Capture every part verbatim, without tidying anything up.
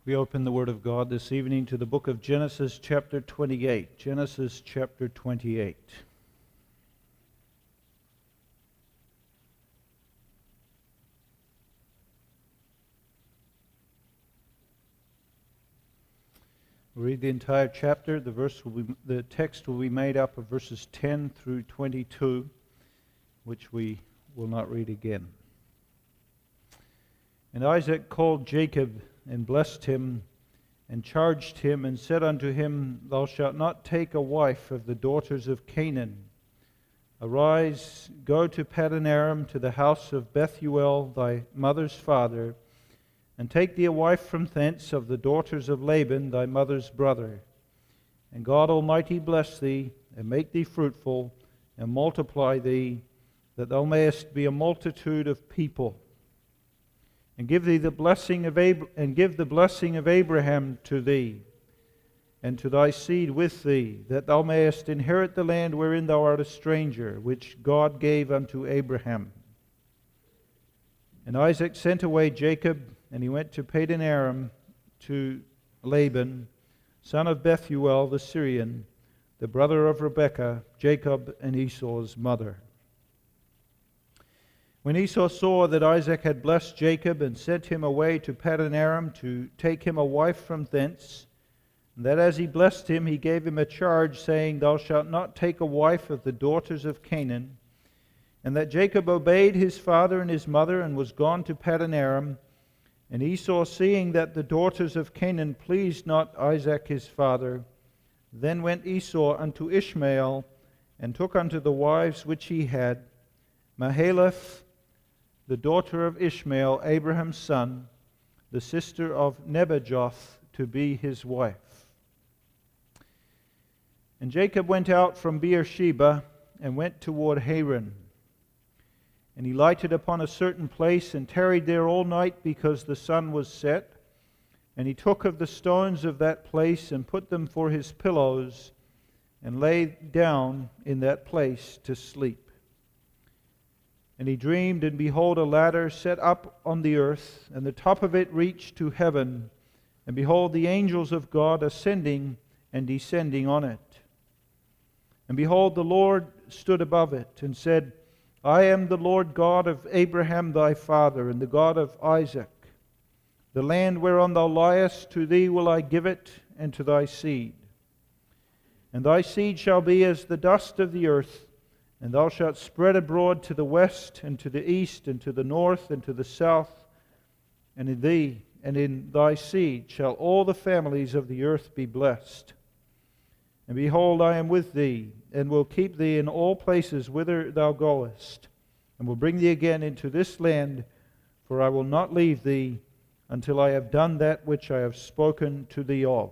We open the Word of God this evening to the book of Genesis chapter twenty-eight. Genesis chapter twenty-eight. We'll read the entire chapter. The verse will be, the text will be made up of verses ten through twenty-two, which we will not read again. And Isaac called Jacob and blessed him, and charged him, and said unto him, Thou shalt not take a wife of the daughters of Canaan. Arise, go to Paddan Aram, to the house of Bethuel thy mother's father, and take thee a wife from thence of the daughters of Laban thy mother's brother. And God Almighty bless thee, and make thee fruitful, and multiply thee, that thou mayest be a multitude of people. And give thee the blessing of Ab- and give the blessing of Abraham to thee, and to thy seed with thee, that thou mayest inherit the land wherein thou art a stranger, which God gave unto Abraham. And Isaac sent away Jacob, and he went to Paddan Aram to Laban, son of Bethuel the Syrian, the brother of Rebekah, Jacob and Esau's mother. When Esau saw that Isaac had blessed Jacob and sent him away to Paddan Aram to take him a wife from thence, and that as he blessed him he gave him a charge, saying, Thou shalt not take a wife of the daughters of Canaan, and that Jacob obeyed his father and his mother and was gone to Paddan Aram, and Esau, seeing that the daughters of Canaan pleased not Isaac his father, then went Esau unto Ishmael, and took unto the wives which he had Mahalath, the daughter of Ishmael, Abraham's son, the sister of Nebajoth, to be his wife. And Jacob went out from Beersheba, and went toward Haran. And he lighted upon a certain place, and tarried there all night, because the sun was set. And he took of the stones of that place, and put them for his pillows, and lay down in that place to sleep. And he dreamed, and behold, a ladder set up on the earth, and the top of it reached to heaven. And behold, the angels of God ascending and descending on it. And behold, the Lord stood above it, and said, I am the Lord God of Abraham thy father, and the God of Isaac. The land whereon thou liest, to thee will I give it, and to thy seed. And thy seed shall be as the dust of the earth, and thou shalt spread abroad to the west, and to the east, and to the north, and to the south. And in thee, and in thy seed, shall all the families of the earth be blessed. And behold, I am with thee, and will keep thee in all places whither thou goest, and will bring thee again into this land, for I will not leave thee until I have done that which I have spoken to thee of.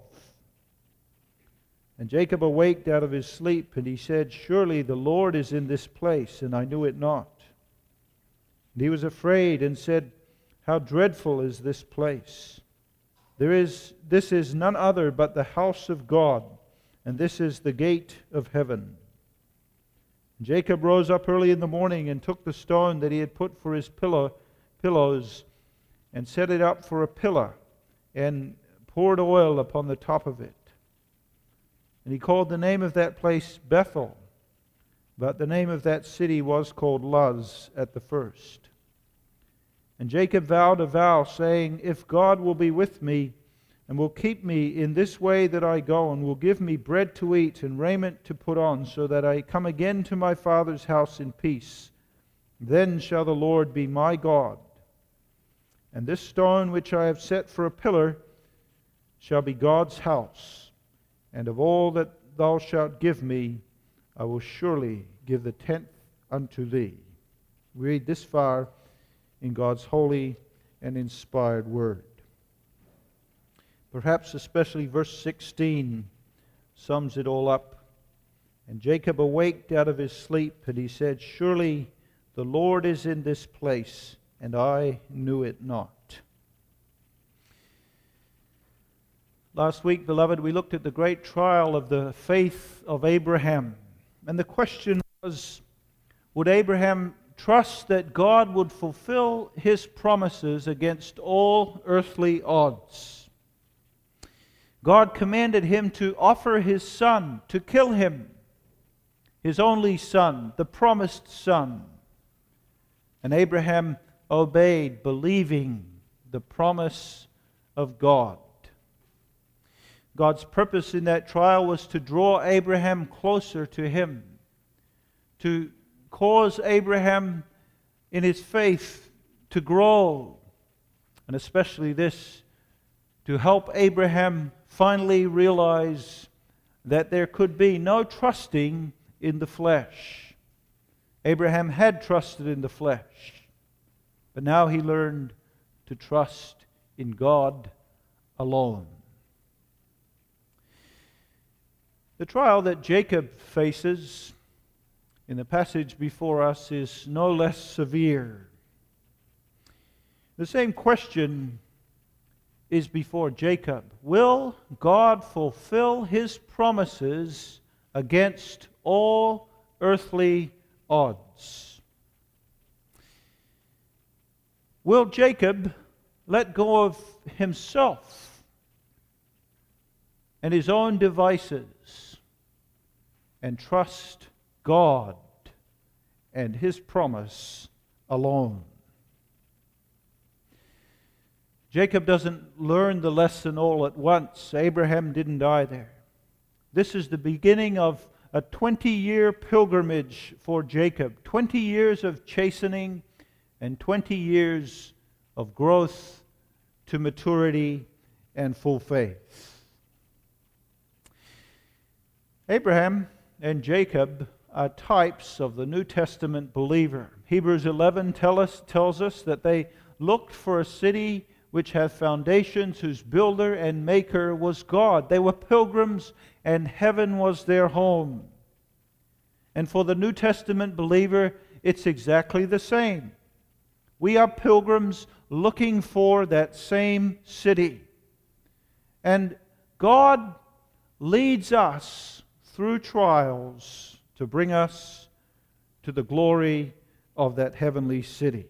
And Jacob awaked out of his sleep, and he said, Surely the Lord is in this place, and I knew it not. And he was afraid, and said, How dreadful is this place! There is, this is none other but the house of God, and this is the gate of heaven. And Jacob rose up early in the morning, and took the stone that he had put for his pillow, pillows, and set it up for a pillar, and poured oil upon the top of it. And he called the name of that place Bethel, but the name of that city was called Luz at the first. And Jacob vowed a vow, saying, If God will be with me, and will keep me in this way that I go, and will give me bread to eat and raiment to put on, so that I come again to my father's house in peace, then shall the Lord be my God. And this stone which I have set for a pillar shall be God's house. And of all that thou shalt give me, I will surely give the tenth unto thee. We read this far in God's holy and inspired word. Perhaps especially verse sixteen sums it all up. And Jacob awaked out of his sleep, and he said, Surely the Lord is in this place, and I knew it not. Last week, beloved, we looked at the great trial of the faith of Abraham. And the question was, would Abraham trust that God would fulfill His promises against all earthly odds? God commanded him to offer his son, to kill him, his only son, the promised son. And Abraham obeyed, believing the promise of God. God's purpose in that trial was to draw Abraham closer to him, to cause Abraham in his faith to grow, and especially this, to help Abraham finally realize that there could be no trusting in the flesh. Abraham had trusted in the flesh, but now he learned to trust in God alone. The trial that Jacob faces in the passage before us is no less severe. The same question is before Jacob. Will God fulfill his promises against all earthly odds? Will Jacob let go of himself and his own devices and trust God and his promise alone? Jacob doesn't learn the lesson all at once. Abraham didn't either. This is the beginning of a twenty-year pilgrimage for Jacob. twenty years of chastening and twenty years of growth to maturity and full faith. Abraham and Jacob are types of the New Testament believer. Hebrews eleven tell us, tells us that they looked for a city which have foundations, whose builder and maker was God. They were pilgrims, and heaven was their home. And for the New Testament believer, it's exactly the same. We are pilgrims looking for that same city. And God leads us through trials to bring us to the glory of that heavenly city.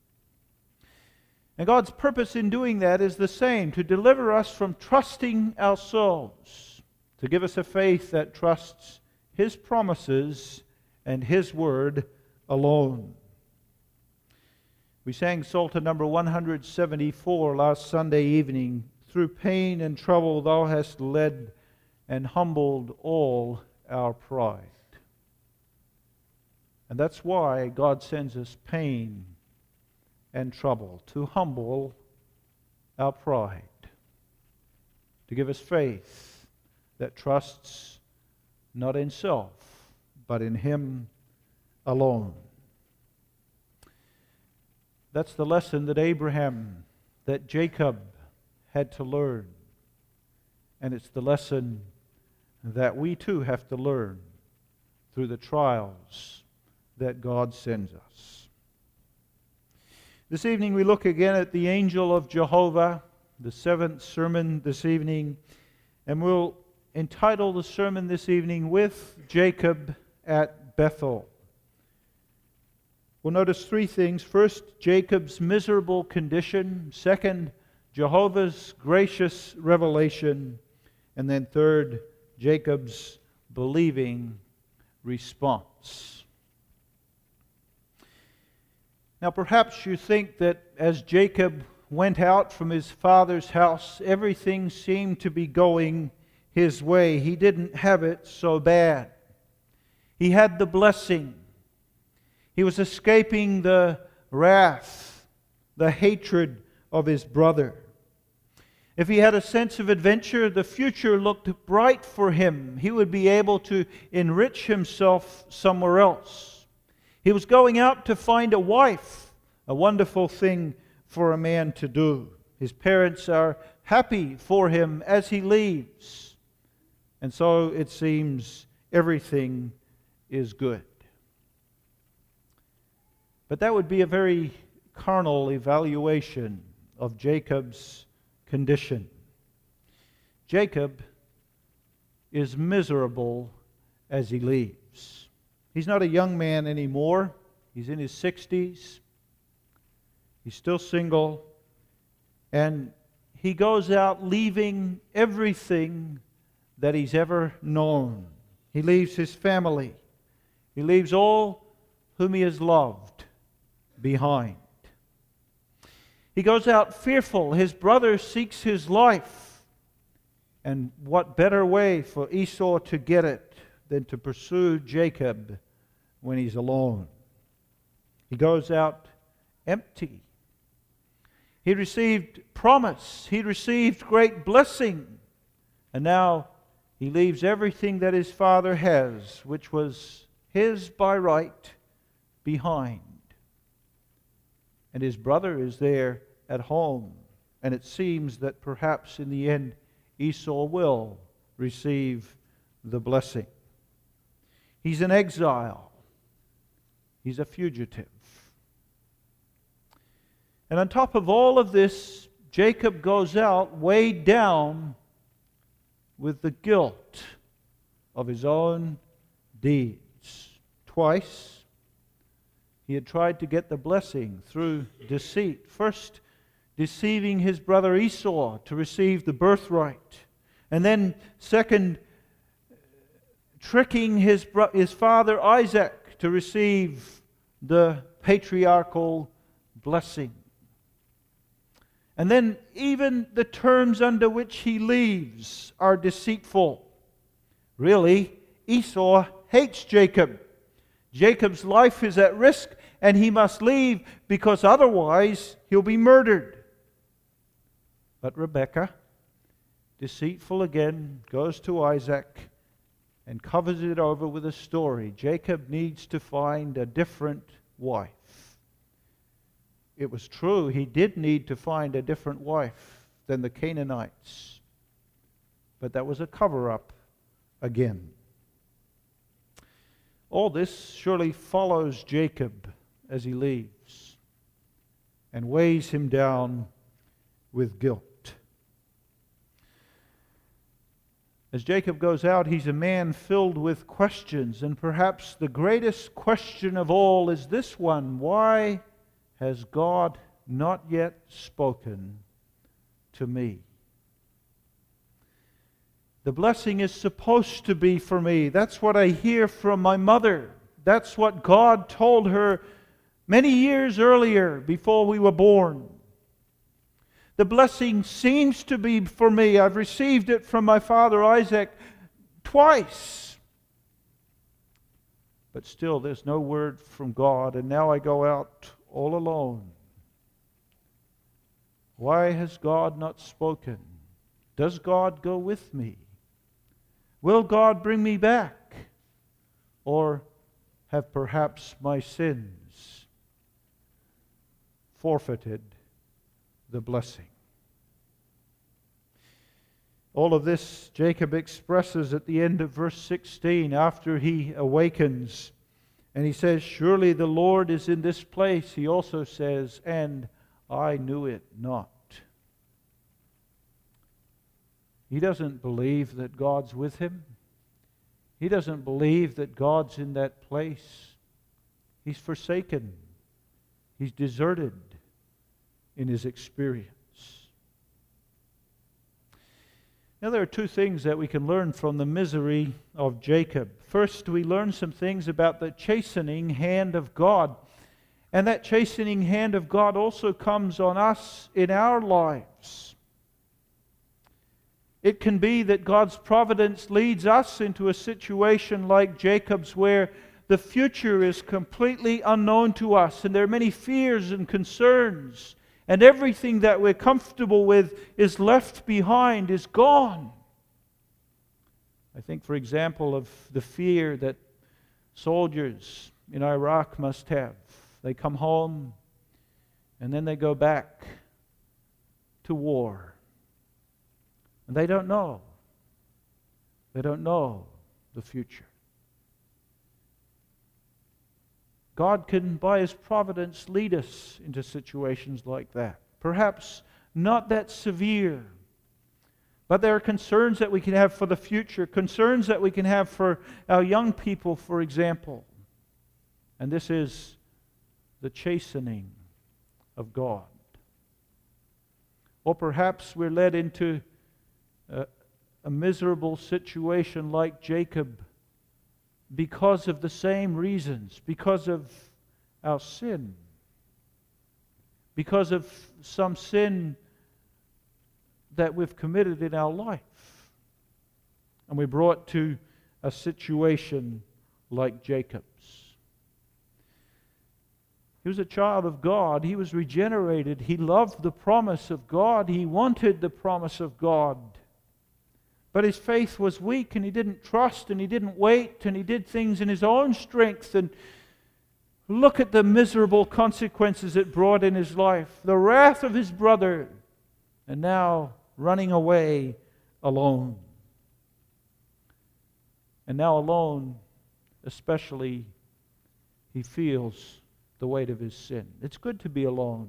And God's purpose in doing that is the same, to deliver us from trusting ourselves, to give us a faith that trusts His promises and His Word alone. We sang Psalter number one seventy-four last Sunday evening. Through pain and trouble Thou hast led and humbled all our pride. And that's why God sends us pain and trouble, to humble our pride, to give us faith that trusts not in self, but in Him alone. That's the lesson that Abraham, that Jacob had to learn. And it's the lesson that we too have to learn through the trials that God sends us. This evening we look again at the angel of Jehovah, the seventh sermon this evening, and we'll entitle the sermon this evening, With Jacob at Bethel. We'll notice three things. First, Jacob's miserable condition. Second, Jehovah's gracious revelation. And then third, Jacob's believing response. Now perhaps you think that as Jacob went out from his father's house, everything seemed to be going his way. He didn't have it so bad. He had the blessing. He was escaping the wrath, the hatred of his brother. If he had a sense of adventure, the future looked bright for him. He would be able to enrich himself somewhere else. He was going out to find a wife, a wonderful thing for a man to do. His parents are happy for him as he leaves. And so it seems everything is good. But that would be a very carnal evaluation of Jacob's condition. Jacob is miserable as he leaves. He's not a young man anymore. He's in his sixties. He's still single. And he goes out leaving everything that he's ever known. He leaves his family. He leaves all whom he has loved behind. He goes out fearful. His brother seeks his life. And what better way for Esau to get it than to pursue Jacob when he's alone? He goes out empty. He received promise. He received great blessing. And now he leaves everything that his father has, which was his by right, behind. And his brother is there at home. And it seems that perhaps in the end Esau will receive the blessing. He's in exile. He's a fugitive. And on top of all of this, Jacob goes out weighed down with the guilt of his own deeds. Twice, he had tried to get the blessing through deceit. First, deceiving his brother Esau to receive the birthright. And then, second, tricking his, bro- his father Isaac to receive the patriarchal blessing. And then even the terms under which he leaves are deceitful. Really, Esau hates Jacob. Jacob's life is at risk, and he must leave because otherwise he'll be murdered. But Rebekah, deceitful again, goes to Isaac and covers it over with a story. Jacob needs to find a different wife. It was true, he did need to find a different wife than the Canaanites. But that was a cover-up again. All this surely follows Jacob as he leaves and weighs him down with guilt. As Jacob goes out, he's a man filled with questions, and perhaps the greatest question of all is this one: why has God not yet spoken to me? The blessing is supposed to be for me. That's what I hear from my mother. That's what God told her many years earlier before we were born. The blessing seems to be for me. I've received it from my father Isaac twice. But still, there's no word from God, and now I go out all alone. Why has God not spoken? Does God go with me? Will God bring me back? Or have perhaps my sins forfeited the blessing? All of this Jacob expresses at the end of verse sixteen after he awakens. And he says, surely the Lord is in this place. He also says, and I knew it not. He doesn't believe that God's with him. He doesn't believe that God's in that place. He's forsaken. He's deserted in his experience. Now, there are two things that we can learn from the misery of Jacob. First, we learn some things about the chastening hand of God. And that chastening hand of God also comes on us in our lives. It can be that God's providence leads us into a situation like Jacob's, where the future is completely unknown to us, and there are many fears and concerns, and everything that we're comfortable with is left behind, is gone. I think, for example, of the fear that soldiers in Iraq must have. They come home, and then they go back to war. And they don't know. They don't know the future. God can, by His providence, lead us into situations like that. Perhaps not that severe, but there are concerns that we can have for the future, concerns that we can have for our young people, for example. And this is the chastening of God. Or perhaps we're led into a, a miserable situation like Jacob because of the same reasons, because of our sin, because of some sin that we've committed in our life. And we're brought to a situation like Jacob's. He was a child of God. He was regenerated. He loved the promise of God. He wanted the promise of God. But his faith was weak, and he didn't trust, and he didn't wait, and he did things in his own strength. And look at the miserable consequences it brought in his life. The wrath of his brother, and now running away alone. And now alone, especially, he feels the weight of his sin. It's good to be alone.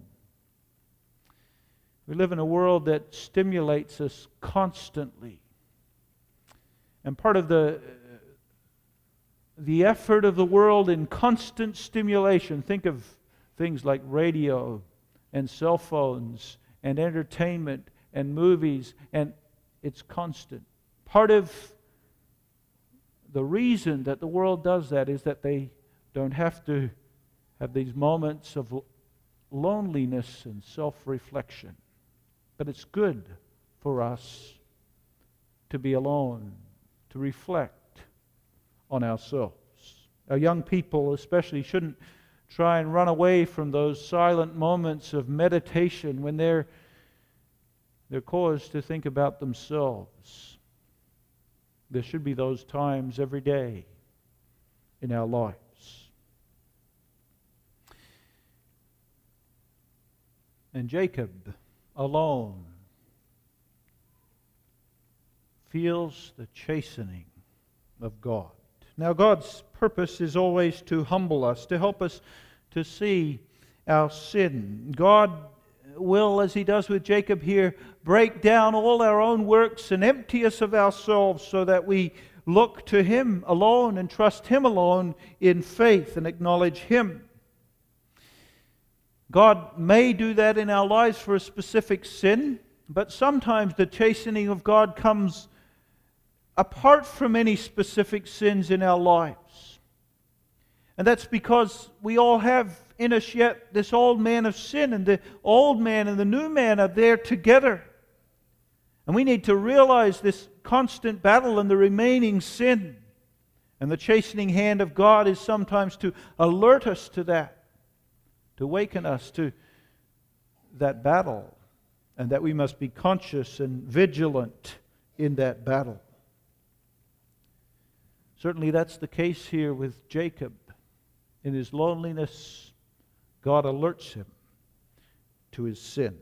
We live in a world that stimulates us constantly. And part of the, the effort of the world in constant stimulation, think of things like radio and cell phones and entertainment and movies, and it's constant. Part of the reason that the world does that is that they don't have to have these moments of loneliness and self-reflection. But it's good for us to be alone, to reflect on ourselves. Our young people especially shouldn't try and run away from those silent moments of meditation when they're, they're caused to think about themselves. There should be those times every day in our lives. And Jacob, alone, feels the chastening of God. Now, God's purpose is always to humble us, to help us to see our sin. God will, as He does with Jacob here, break down all our own works and empty us of ourselves so that we look to Him alone and trust Him alone in faith and acknowledge Him. God may do that in our lives for a specific sin, but sometimes the chastening of God comes apart from any specific sins in our lives. And that's because we all have in us yet this old man of sin, and the old man and the new man are there together. And we need to realize this constant battle and the remaining sin. And the chastening hand of God is sometimes to alert us to that, to awaken us to that battle, and that we must be conscious and vigilant in that battle. Certainly that's the case here with Jacob. In his loneliness, God alerts him to his sin.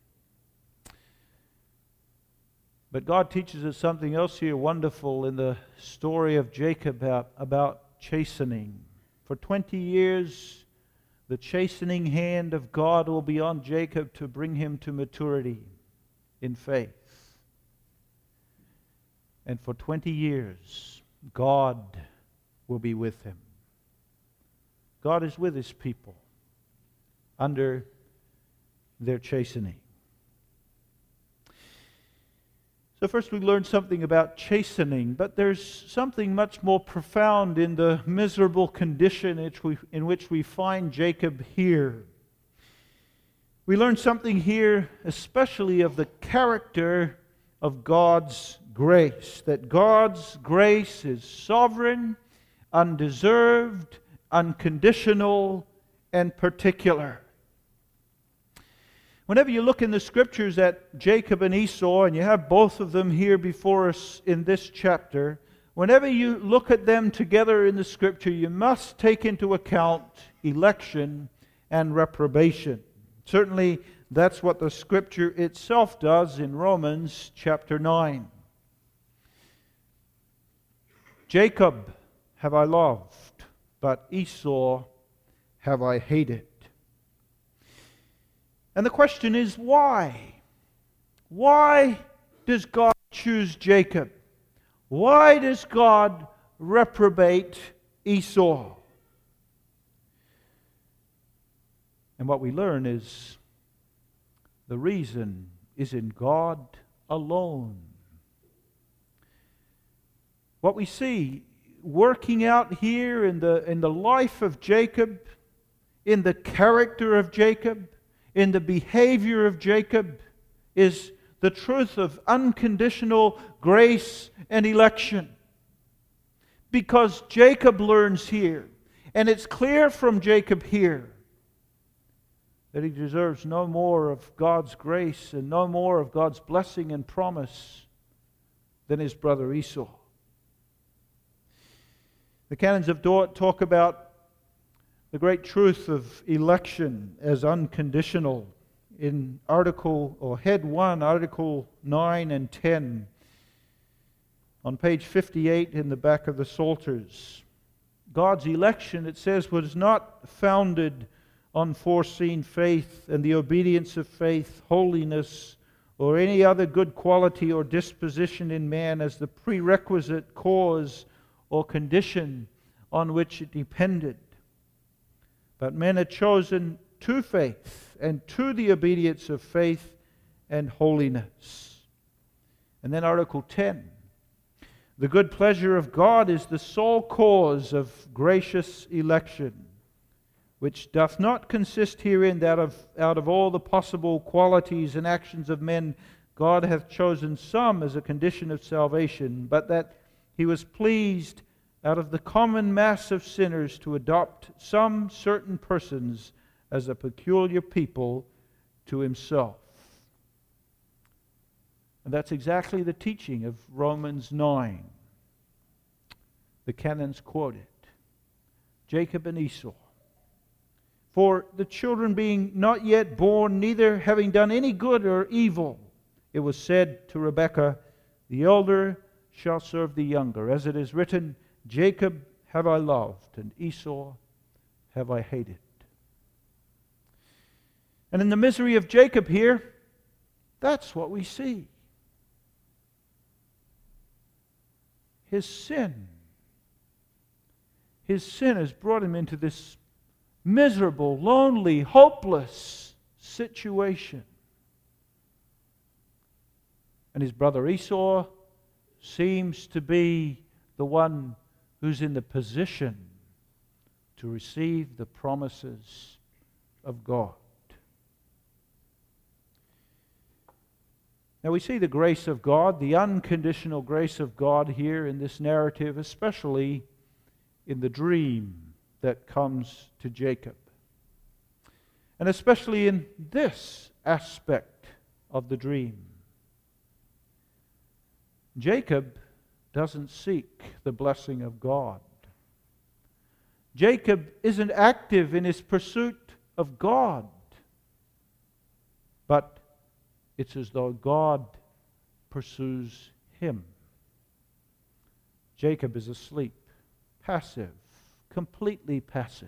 But God teaches us something else here wonderful in the story of Jacob about, about chastening. For twenty years, the chastening hand of God will be on Jacob to bring him to maturity in faith. And for twenty years, God will be with him. God is with His people under their chastening. So first we learned something about chastening, but there's something much more profound in the miserable condition in which we, in which we find Jacob here. We learn something here especially of the character of God's grace, that God's grace is sovereign, undeserved, unconditional, and particular. Whenever you look in the Scriptures at Jacob and Esau, and you have both of them here before us in this chapter, whenever you look at them together in the Scripture, you must take into account election and reprobation. Certainly, that's what the Scripture itself does in Romans chapter nine. Jacob have I loved, but Esau have I hated. And the question is, why? Why does God choose Jacob? Why does God reprobate Esau? And what we learn is the reason is in God alone. What we see working out here in the, in the life of Jacob, in the character of Jacob, in the behavior of Jacob, is the truth of unconditional grace and election. Because Jacob learns here, and it's clear from Jacob here, that he deserves no more of God's grace and no more of God's blessing and promise than his brother Esau. The canons of Dort talk about the great truth of election as unconditional in Article, or Head one, Article nine and ten, on page fifty-eight in the back of the Psalters. God's election, it says, was not founded on foreseen faith and the obedience of faith, holiness, or any other good quality or disposition in man as the prerequisite cause or condition on which it depended. But men are chosen to faith and to the obedience of faith and holiness. And then Article ten. The good pleasure of God is the sole cause of gracious election, which doth not consist herein that of, out of all the possible qualities and actions of men, God hath chosen some as a condition of salvation, but that He was pleased out of the common mass of sinners to adopt some certain persons as a peculiar people to Himself. And that's exactly the teaching of Romans nine. The canons quoted. Jacob and Esau. For the children being not yet born, neither having done any good or evil, it was said to Rebekah, the elder shall serve the younger. As it is written, Jacob have I loved, and Esau have I hated. And in the misery of Jacob here, that's what we see. His sin. His sin has brought him into this miserable, lonely, hopeless situation. And his brother Esau seems to be the one who's in the position to receive the promises of God. Now we see the grace of God, the unconditional grace of God here in this narrative, especially in the dream that comes to Jacob. And especially in this aspect of the dream. Jacob doesn't seek the blessing of God. Jacob isn't active in his pursuit of God. But it's as though God pursues him. Jacob is asleep, passive, completely passive.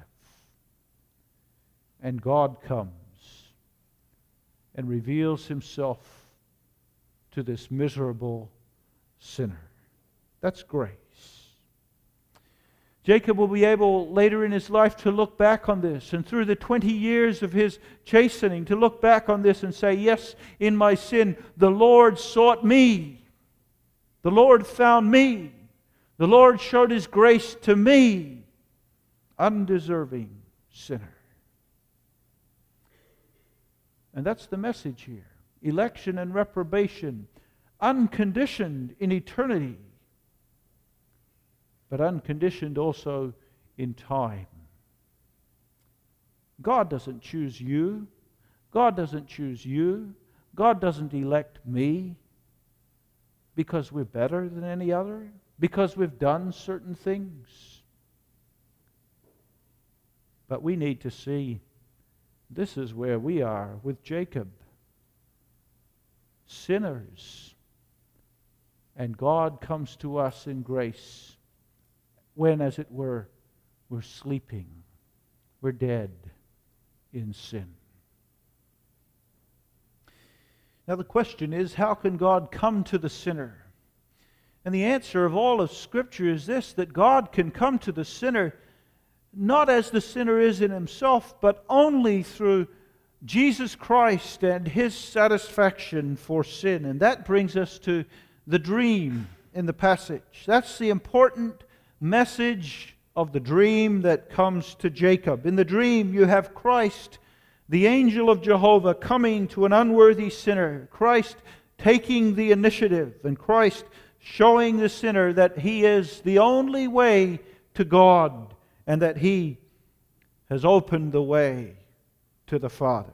And God comes and reveals Himself to this miserable sinner. That's grace. Jacob will be able later in his life to look back on this, and through the twenty years of his chastening, to look back on this and say, yes, in my sin, the Lord sought me. The Lord found me. The Lord showed His grace to me, undeserving sinner. And that's the message here. Election and reprobation, unconditioned in eternity, but unconditioned also in time. God doesn't choose you. God doesn't choose you. God doesn't elect me because we're better than any other, because we've done certain things. But we need to see this is where we are with Jacob. Sinners. And God comes to us in grace when, as it were, we're sleeping. We're dead in sin. Now the question is, how can God come to the sinner? And the answer of all of Scripture is this, that God can come to the sinner not as the sinner is in himself, but only through Jesus Christ and His satisfaction for sin. And that brings us to the dream in the passage. That's the important message of the dream that comes to Jacob. In the dream, you have Christ, the angel of Jehovah, coming to an unworthy sinner. Christ taking the initiative, and Christ showing the sinner that he is the only way to God, and that He has opened the way to the Father.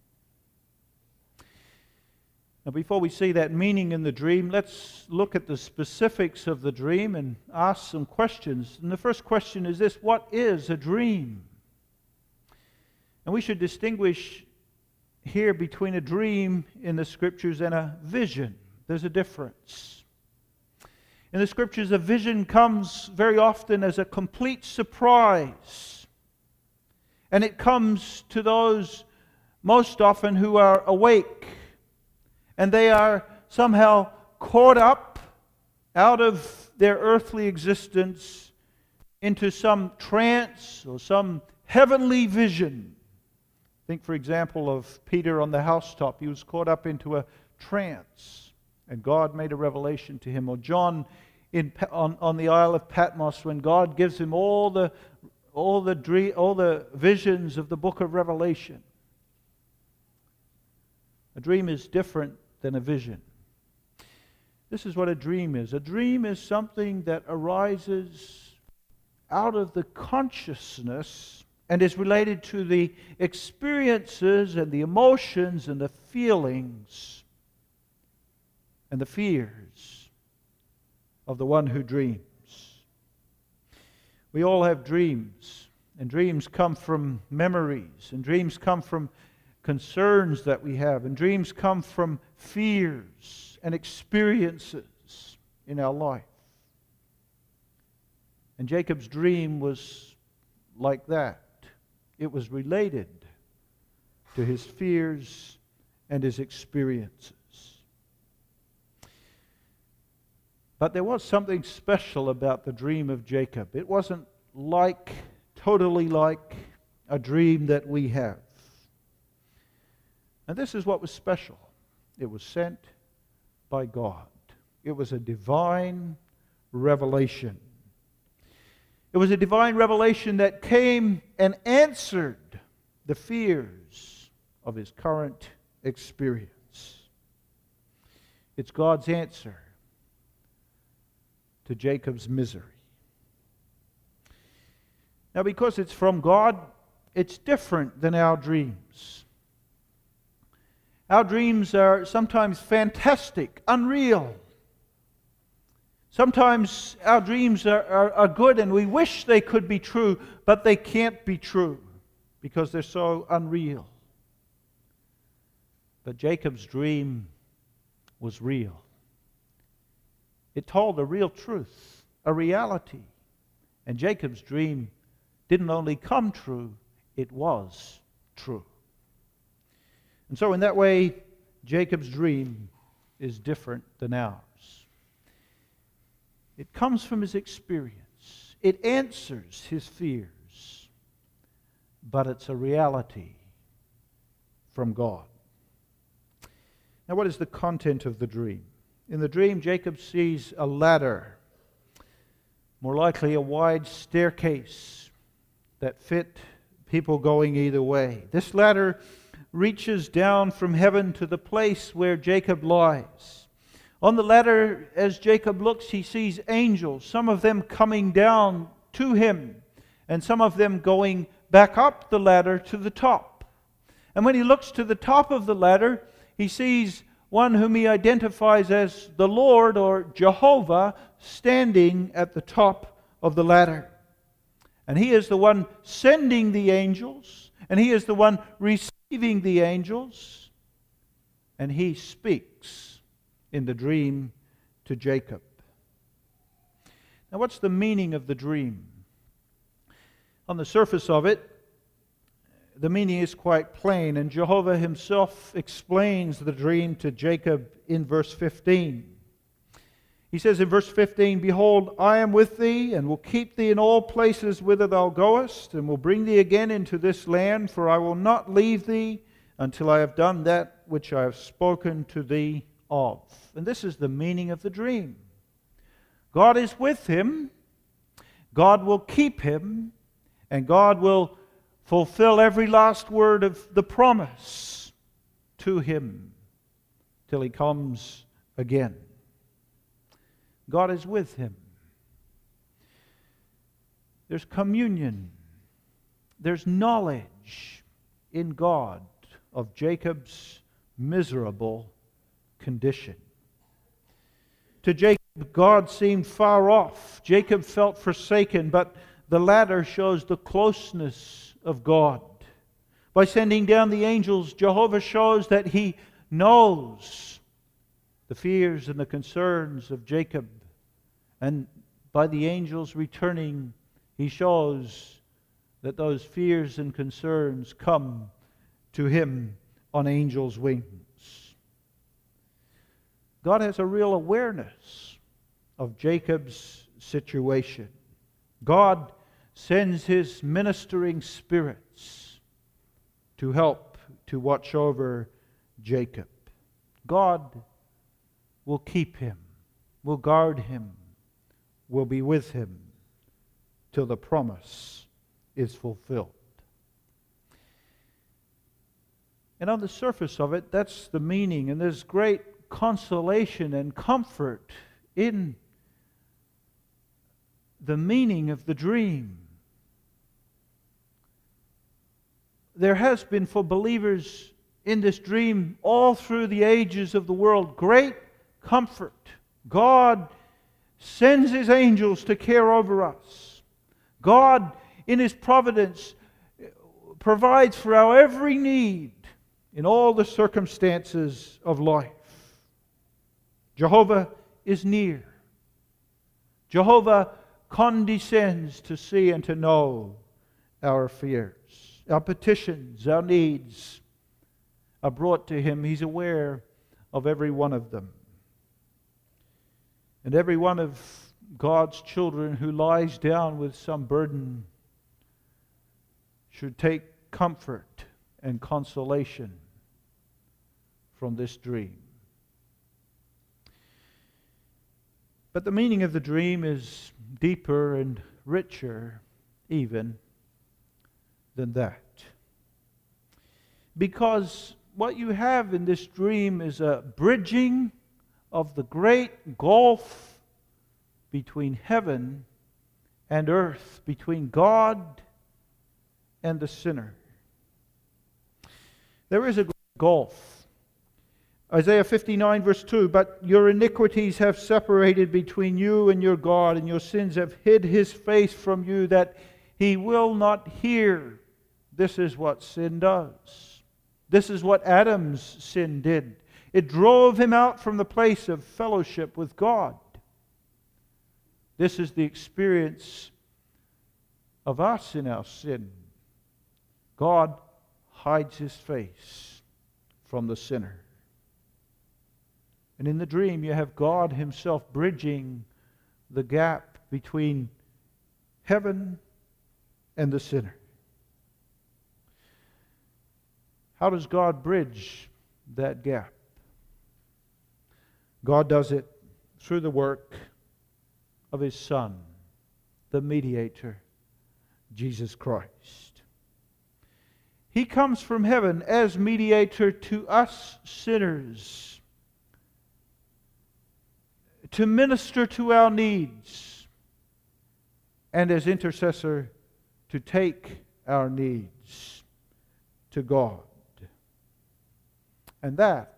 Now, before we see that meaning in the dream, let's look at the specifics of the dream and ask some questions. And the first question is this: what is a dream? And we should distinguish here between a dream in the Scriptures and a vision. There's a difference. In the Scriptures, a vision comes very often as a complete surprise. And it comes to those most often who are awake. And they are somehow caught up out of their earthly existence into some trance or some heavenly vision. Think, for example, of Peter on the housetop. He was caught up into a trance, and God made a revelation to him. Or John in, on, on the Isle of Patmos, when God gives him all the, all, the dream, all the visions of the book of Revelation. A dream is different than a vision. This is what a dream is. A dream is something that arises out of the consciousness and is related to the experiences and the emotions and the feelings and the fears of the one who dreams. We all have dreams, and dreams come from memories, and dreams come from concerns that we have, and dreams come from fears and experiences in our life. And Jacob's dream was like that. It was related to his fears and his experiences. But there was something special about the dream of Jacob. It wasn't like, totally like a dream that we have. And this is what was special. It was sent by God. It was a divine revelation. It was a divine revelation that came and answered the fears of his current experience. It's God's answer to Jacob's misery. Now, because it's from God, it's different than our dreams. Our dreams are sometimes fantastic, unreal. Sometimes our dreams are, are, are good and we wish they could be true, but they can't be true because they're so unreal. But Jacob's dream was real. It told a real truth, a reality. And Jacob's dream didn't only come true, it was true. And so in that way, Jacob's dream is different than ours. It comes from his experience. It answers his fears. But it's a reality from God. Now, what is the content of the dream? In the dream, Jacob sees a ladder, more likely a wide staircase that fit people going either way. This ladder reaches down from heaven to the place where Jacob lies. On the ladder, as Jacob looks, he sees angels, some of them coming down to him, and some of them going back up the ladder to the top. And when he looks to the top of the ladder, he sees one whom he identifies as the Lord or Jehovah standing at the top of the ladder. And he is the one sending the angels, and he is the one receiving the angels, and he speaks in the dream to Jacob. Now, what's the meaning of the dream? On the surface of it, the meaning is quite plain, and Jehovah himself explains the dream to Jacob in verse fifteen. He says in verse fifteen, "Behold, I am with thee, and will keep thee in all places whither thou goest, and will bring thee again into this land, for I will not leave thee until I have done that which I have spoken to thee of. And this is the meaning of the dream. God is with him, God will keep him, and God will fulfill every last word of the promise to him till he comes again. God is with him. There's communion. There's knowledge in God of Jacob's miserable condition. To Jacob, God seemed far off. Jacob felt forsaken, but the latter shows the closeness of God. By sending down the angels, Jehovah shows that he knows the fears and the concerns of Jacob. And by the angels returning, he shows that those fears and concerns come to him on angels' wings. God has a real awareness of Jacob's situation. God sends his ministering spirits to help to watch over Jacob. God will keep him, will guard him, will be with him till the promise is fulfilled. And on the surface of it, that's the meaning. And there's great consolation and comfort in the meaning of the dream. There has been for believers in this dream all through the ages of the world great comfort. God sends his angels to care over us. God, in his providence, provides for our every need in all the circumstances of life. Jehovah is near. Jehovah condescends to see and to know our fears. Our petitions, our needs are brought to him. He's aware of every one of them. And every one of God's children who lies down with some burden should take comfort and consolation from this dream. But the meaning of the dream is deeper and richer even than that. Because what you have in this dream is a bridging of the great gulf between heaven and earth, between God and the sinner. There is a gulf. Isaiah fifty-nine verse two, but your iniquities have separated between you and your God, and your sins have hid his face from you, that he will not hear. This is what sin does. This is what Adam's sin did. It drove him out from the place of fellowship with God. This is the experience of us in our sin. God hides his face from the sinner. And in the dream you have God himself bridging the gap between heaven and the sinner. How does God bridge that gap? God does it through the work of his Son, the mediator, Jesus Christ. He comes from heaven as mediator to us sinners, to minister to our needs, and as intercessor to take our needs to God. And that,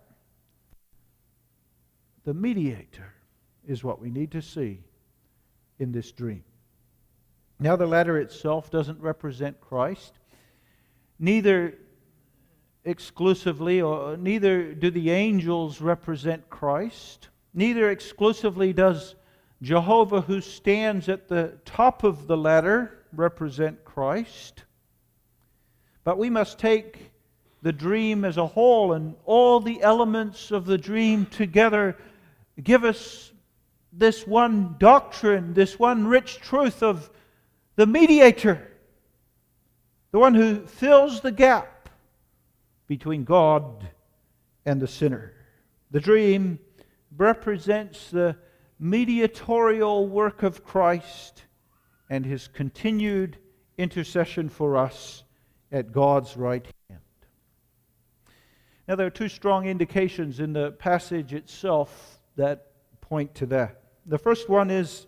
the mediator, is what we need to see in this dream. Now, the ladder itself doesn't represent Christ. Neither exclusively, or neither do the angels represent Christ. Neither exclusively does Jehovah, who stands at the top of the ladder, represent Christ. But we must take the dream as a whole, and all the elements of the dream together give us this one doctrine, this one rich truth of the mediator, the one who fills the gap between God and the sinner. The dream represents the mediatorial work of Christ and His continued intercession for us at God's right hand. Now, there are two strong indications in the passage itself that point to that. The first one is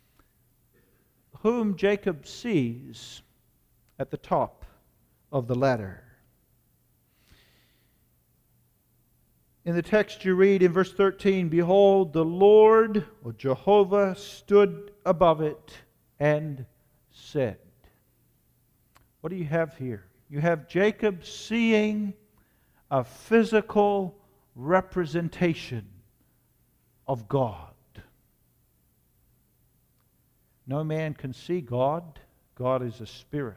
whom Jacob sees at the top of the ladder. In the text you read in verse thirteen, "Behold, the Lord," or Jehovah, "stood above it and said." What do you have here? You have Jacob seeing a physical representation of God. No man can see God. God is a spirit.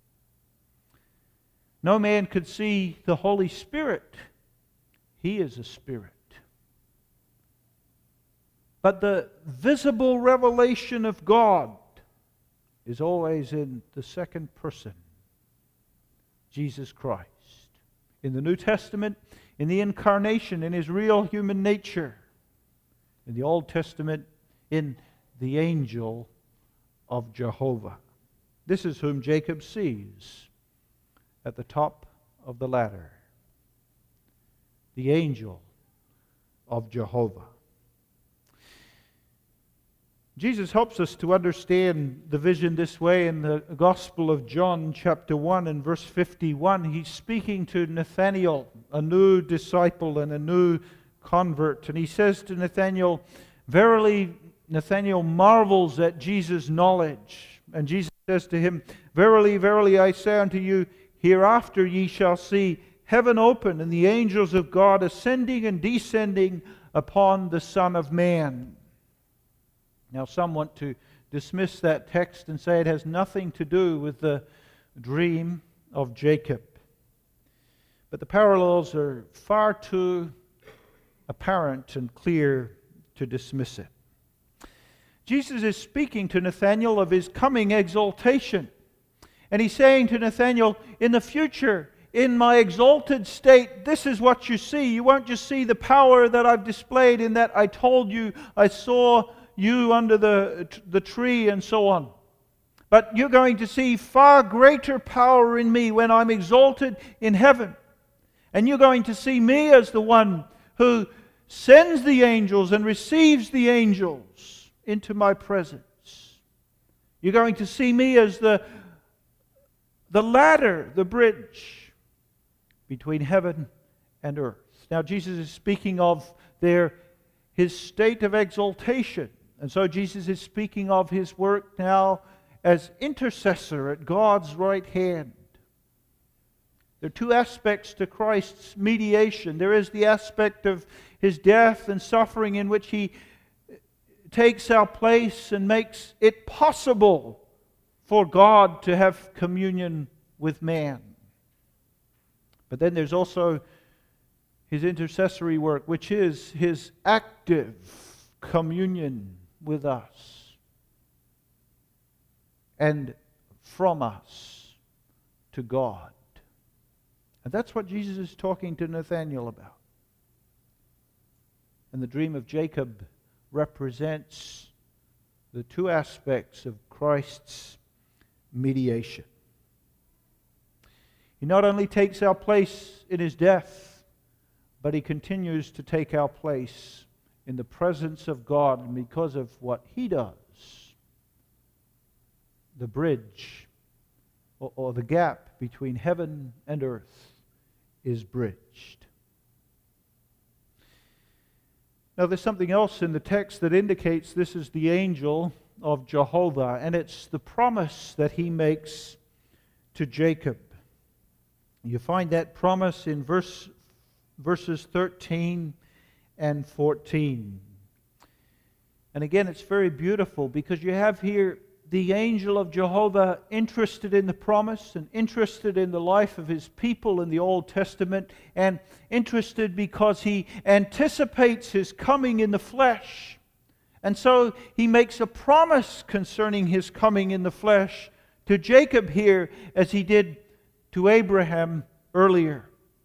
No man could see the Holy Spirit. He is a spirit. But the visible revelation of God is always in the second person, Jesus Christ. In the New Testament, in the incarnation, in His real human nature. In the Old Testament, in the angel of Jehovah. This is whom Jacob sees at the top of the ladder. The angel of Jehovah. Jesus helps us to understand the vision this way in the Gospel of John, chapter one and verse fifty-one. He's speaking to Nathanael, a new disciple and a new convert. And he says to Nathanael, verily, Nathanael marvels at Jesus' knowledge. And Jesus says to him, verily, verily, I say unto you, hereafter ye shall see heaven open and the angels of God ascending and descending upon the Son of Man. Now, some want to dismiss that text and say it has nothing to do with the dream of Jacob. But the parallels are far too apparent and clear to dismiss it. Jesus is speaking to Nathanael of His coming exaltation. And He's saying to Nathanael, in the future, in my exalted state, this is what you see. You won't just see the power that I've displayed in that I told you I saw you under the, the tree and so on. But you're going to see far greater power in me when I'm exalted in heaven. And you're going to see me as the one who sends the angels and receives the angels into my presence. You're going to see me as the, the ladder, the bridge between heaven and earth. Now, Jesus is speaking of their, His state of exaltation. And so Jesus is speaking of His work now as intercessor at God's right hand. There are two aspects to Christ's mediation. There is the aspect of His death and suffering in which He takes our place and makes it possible for God to have communion with man. But then there's also His intercessory work, which is His active communion with us and from us to God. And that's what Jesus is talking to Nathanael about. And the dream of Jacob represents the two aspects of Christ's mediation. He not only takes our place in His death, but He continues to take our place in the presence of God, and because of what He does, the bridge or, or the gap between heaven and earth is bridged. Now, there's something else in the text that indicates this is the angel of Jehovah, and it's the promise that He makes to Jacob. You find that promise in verse, verses thirteen and fourteen. And again, it's very beautiful because you have here the angel of Jehovah interested in the promise and interested in the life of His people in the Old Testament, and interested because He anticipates His coming in the flesh. And so He makes a promise concerning His coming in the flesh to Jacob here, as He did to Abraham earlier.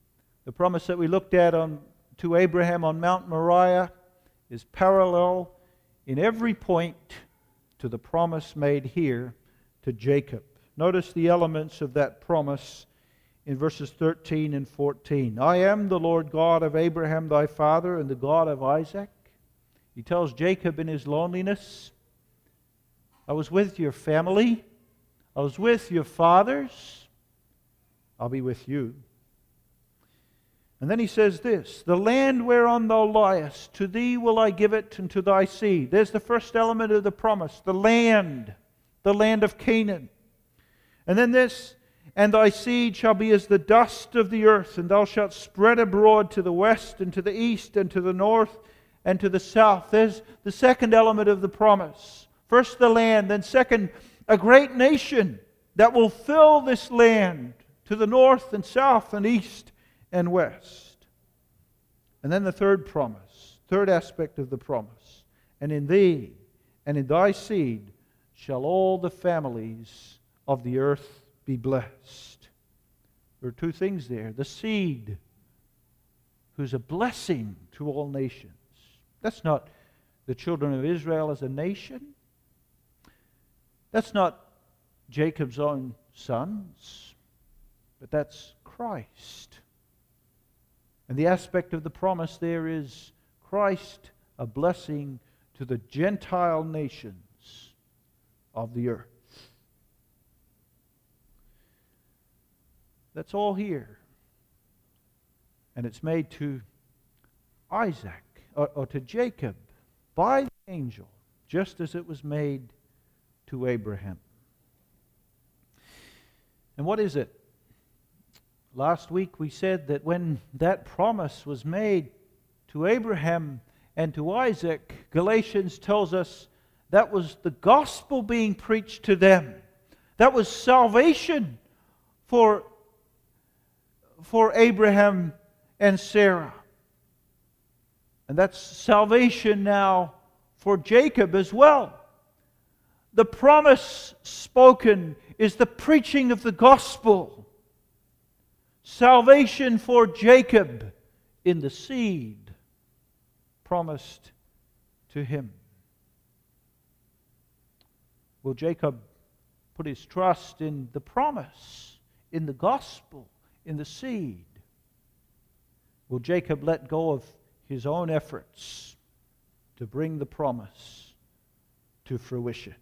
The promise that we looked at on, to Abraham on Mount Moriah is parallel in every point to the promise made here to Jacob. Notice the elements of that promise in verses thirteen and fourteen. I am the Lord God of Abraham thy father and the God of Isaac. He tells Jacob in his loneliness, I was with your family. I was with your fathers. I'll be with you. And then he says this, the land whereon thou liest, to thee will I give it, and to thy seed. There's the first element of the promise, the land, the land of Canaan. And then this, and thy seed shall be as the dust of the earth, and thou shalt spread abroad to the west, and to the east, and to the north, and to the south. There's the second element of the promise. First the land, then second, a great nation that will fill this land to the north and south and east and west. And then the third promise, third aspect of the promise. And in thee and in thy seed shall all the families of the earth be blessed. There are two things there. The seed, who's a blessing to all nations. That's not the children of Israel as a nation. That's not Jacob's own sons. But that's Christ. And the aspect of the promise there is Christ, a blessing to the Gentile nations of the earth. That's all here. And it's made to Isaac, or, or to Jacob, by the angel, just as it was made to Abraham. And what is it? Last week we said that when that promise was made to Abraham and to Isaac, Galatians tells us that was the gospel being preached to them. That was salvation for, for Abraham and Sarah. And that's salvation now for Jacob as well. The promise spoken is the preaching of the gospel. Salvation for Jacob in the seed promised to him. Will Jacob put his trust in the promise, in the gospel, in the seed? Will Jacob let go of his own efforts to bring the promise to fruition?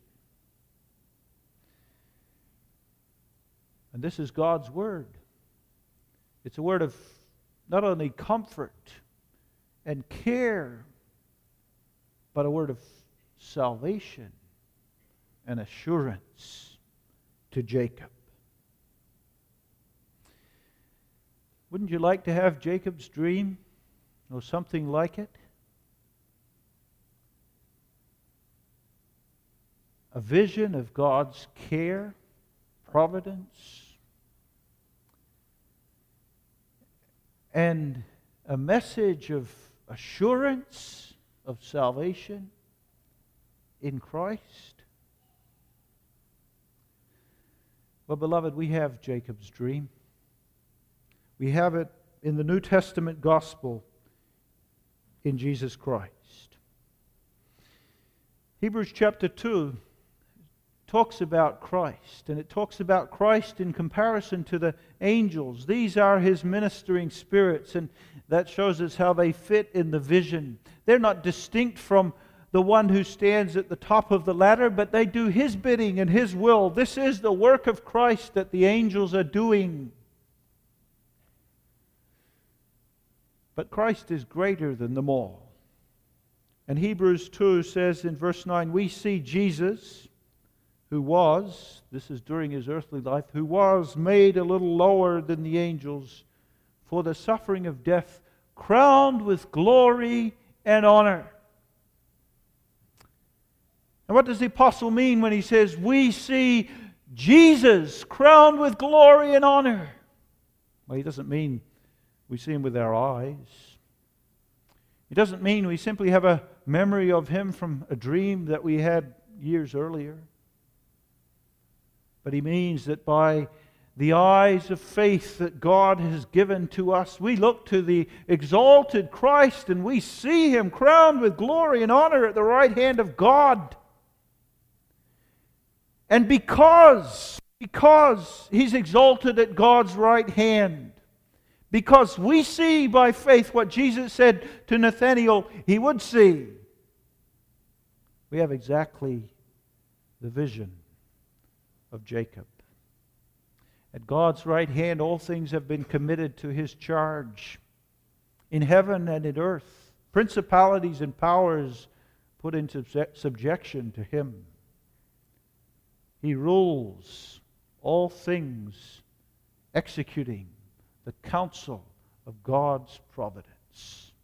And this is God's word. It's a word of not only comfort and care, but a word of salvation and assurance to Jacob. Wouldn't you like to have Jacob's dream or something like it? A vision of God's care, providence, and a message of assurance of salvation in Christ. Well, beloved, we have Jacob's dream. We have it in the New Testament gospel in Jesus Christ. Hebrews chapter two talks about Christ, and it talks about Christ in comparison to the angels. These are His ministering spirits, and that shows us how they fit in the vision. They're not distinct from the one who stands at the top of the ladder, but they do His bidding and His will. This is the work of Christ that the angels are doing. But Christ is greater than them all. And Hebrews two says in verse nine, we see Jesus, who was, this is during His earthly life, who was made a little lower than the angels for the suffering of death, crowned with glory and honor. And what does the apostle mean when he says, we see Jesus crowned with glory and honor? Well, he doesn't mean we see Him with our eyes. He doesn't mean we simply have a memory of Him from a dream that we had years earlier. But He means that by the eyes of faith that God has given to us. We look to the exalted Christ and we see Him crowned with glory and honor at the right hand of God. And because, because He's exalted at God's right hand, because we see by faith what Jesus said to Nathanael He would see, we have exactly the vision of Jacob. At God's right hand, all things have been committed to His charge, in heaven and in earth. Principalities and powers put into subjection to Him. He rules all things, executing the counsel of God's providence.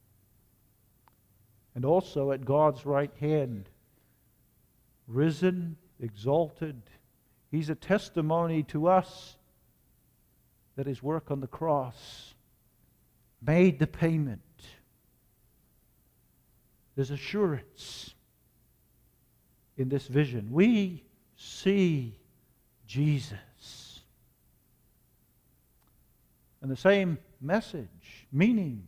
And also at God's right hand, risen, exalted, He's a testimony to us that His work on the cross made the payment. There's assurance in this vision. We see Jesus. And the same message, meaning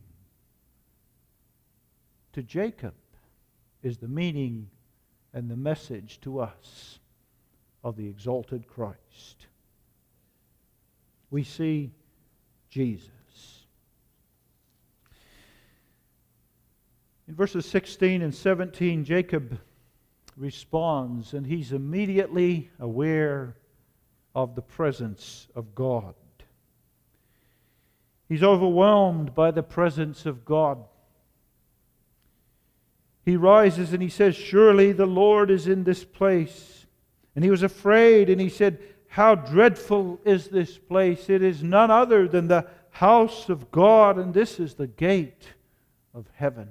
to Jacob, is the meaning and the message to us of the exalted Christ. We see Jesus. In verses sixteen and seventeen, Jacob responds, and he's immediately aware of the presence of God. He's overwhelmed by the presence of God. He rises and he says, "Surely the Lord is in this place." And he was afraid, and he said, "How dreadful is this place! It is none other than the house of God, and this is the gate of heaven."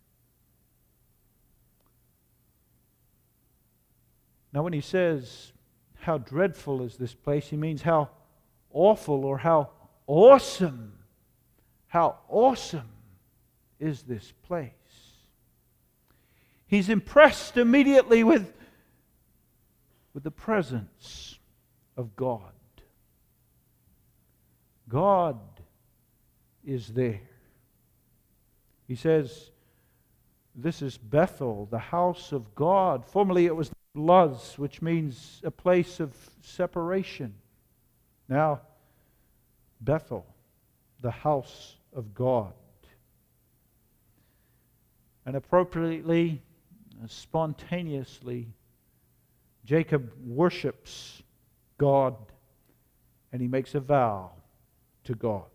Now when he says, "How dreadful is this place," he means how awful or how awesome, how awesome is this place. He's impressed immediately with with the presence of God. God is there. He says, this is Bethel, the house of God. Formerly it was Luz, which means a place of separation. Now, Bethel, the house of God. And appropriately, spontaneously, Jacob worships God, and he makes a vow to God.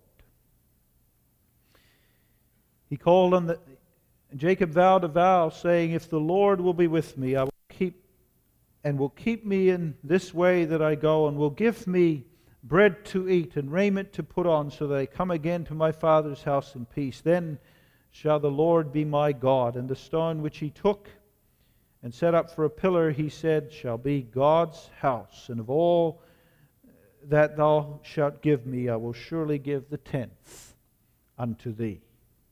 He called on the Jacob vowed a vow, saying, "If the Lord will be with me, I will keep and will keep me in this way that I go, and will give me bread to eat and raiment to put on, so that I come again to my father's house in peace. Then shall the Lord be my God, and the stone which he took and set up for a pillar, he said, shall be God's house. And of all that thou shalt give me, I will surely give the tenth unto thee."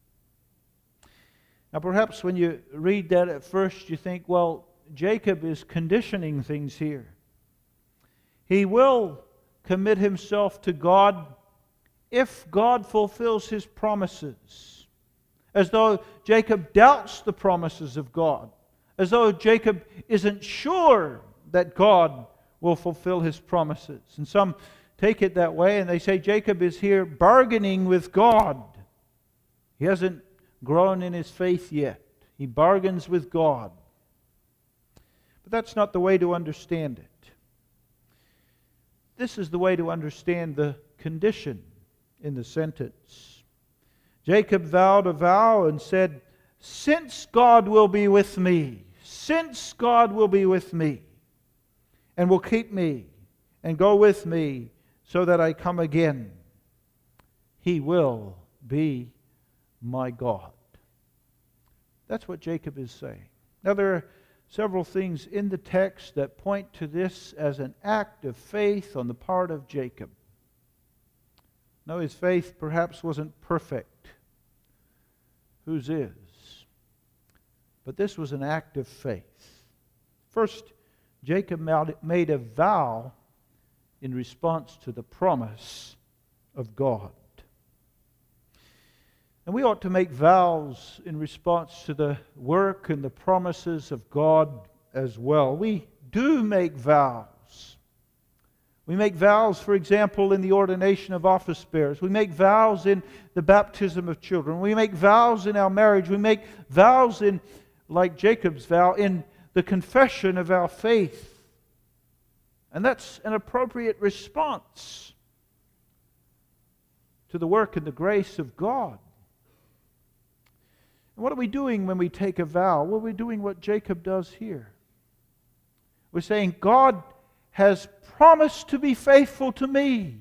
Now perhaps when you read that at first, you think, well, Jacob is conditioning things here. He will commit himself to God if God fulfills His promises. As though Jacob doubts the promises of God. As though Jacob isn't sure that God will fulfill His promises. And some take it that way and they say Jacob is here bargaining with God. He hasn't grown in his faith yet. He bargains with God. But that's not the way to understand it. This is the way to understand the condition in the sentence. Jacob vowed a vow and said, "Since God will be with me, since God will be with me, and will keep me, and go with me, so that I come again, He will be my God." That's what Jacob is saying. Now there are several things in the text that point to this as an act of faith on the part of Jacob. No, his faith perhaps wasn't perfect. Whose is? But this was an act of faith. First, Jacob made a vow in response to the promise of God. And we ought to make vows in response to the work and the promises of God as well. We do make vows. We make vows, for example, in the ordination of office bearers. We make vows in the baptism of children. We make vows in our marriage. We make vows in, like Jacob's vow, in the confession of our faith. And that's an appropriate response to the work and the grace of God. And what are we doing when we take a vow? Well, we're doing what Jacob does here. We're saying, God has promised to be faithful to me.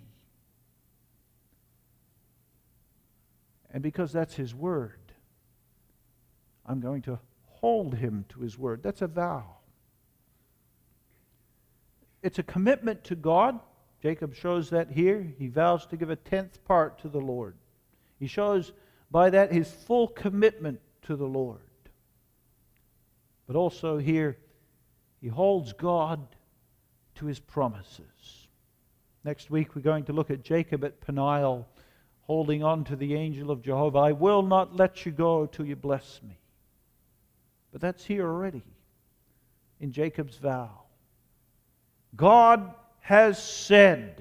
And because that's His word, I'm going to hold Him to His word. That's a vow. It's a commitment to God. Jacob shows that here. He vows to give a tenth part to the Lord. He shows by that his full commitment to the Lord. But also here, he holds God to His promises. Next week we're going to look at Jacob at Peniel, holding on to the angel of Jehovah. I will not let you go till you bless me. But that's here already in Jacob's vow. God has said.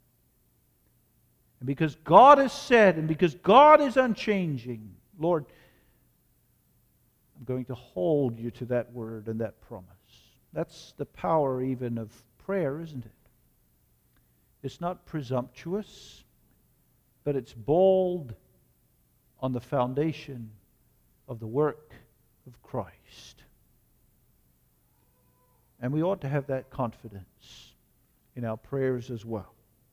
And because God has said, and because God is unchanging, Lord, I'm going to hold you to that word and that promise. That's the power even of prayer, isn't it? It's not presumptuous, but it's bold on the foundation of the work of Christ. And we ought to have that confidence in our prayers as well.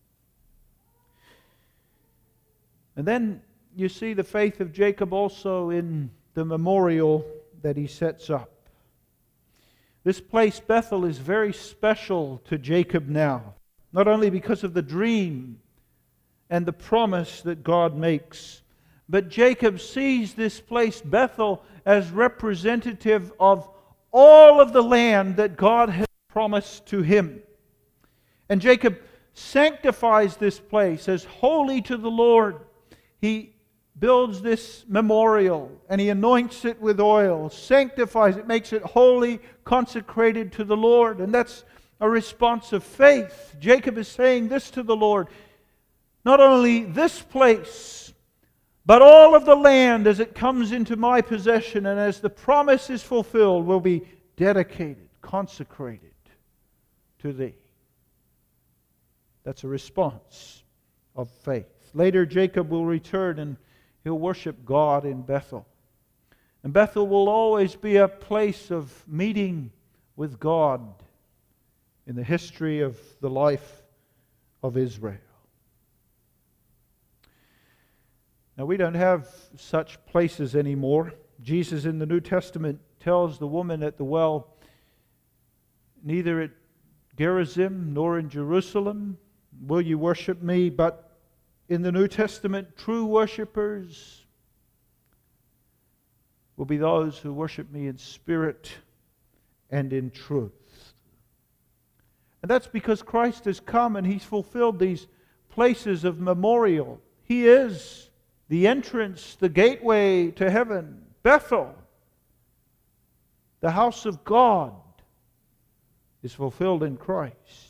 And then you see the faith of Jacob also in the memorial that he sets up. This place, Bethel, is very special to Jacob now. Not only because of the dream and the promise that God makes, but Jacob sees this place, Bethel, as representative of all of the land that God has promised to him. And Jacob sanctifies this place as holy to the Lord. He builds this memorial and he anoints it with oil, sanctifies it, makes it holy, consecrated to the Lord. And that's a response of faith. Jacob is saying this to the Lord: not only this place, but all of the land as it comes into my possession and as the promise is fulfilled will be dedicated, consecrated to Thee. That's a response of faith. Later, Jacob will return and he'll worship God in Bethel. And Bethel will always be a place of meeting with God in the history of the life of Israel. Now, we don't have such places anymore. Jesus in the New Testament tells the woman at the well, neither at Gerizim nor in Jerusalem will you worship me, but in the New Testament, true worshipers will be those who worship me in spirit and in truth. And that's because Christ has come and He's fulfilled these places of memorial. He is the entrance, the gateway to heaven. Bethel, the house of God, is fulfilled in Christ.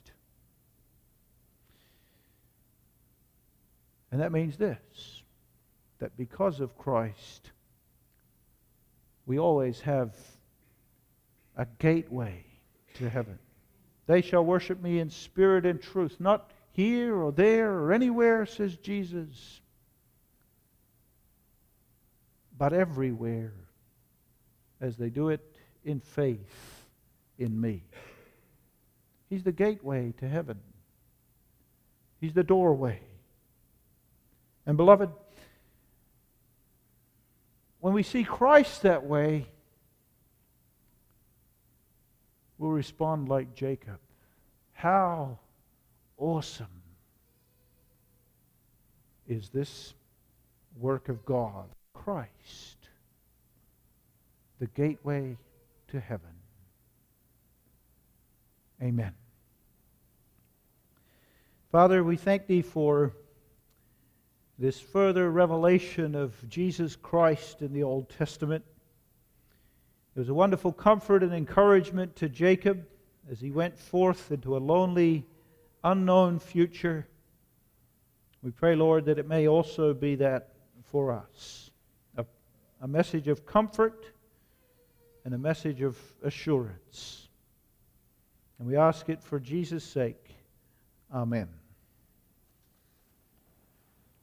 And that means this, that because of Christ, we always have a gateway to heaven. They shall worship me in spirit and truth, not here or there or anywhere, says Jesus, but everywhere, as they do it in faith in me. He's the gateway to heaven. He's the doorway. And beloved, when we see Christ that way, we'll respond like Jacob. How awesome is this work of God, Christ, the gateway to heaven. Amen. Father, we thank Thee for this further revelation of Jesus Christ in the Old Testament. It was a wonderful comfort and encouragement to Jacob as he went forth into a lonely, unknown future. We pray, Lord, that it may also be that for us. A, a message of comfort and a message of assurance. And we ask it for Jesus' sake. Amen.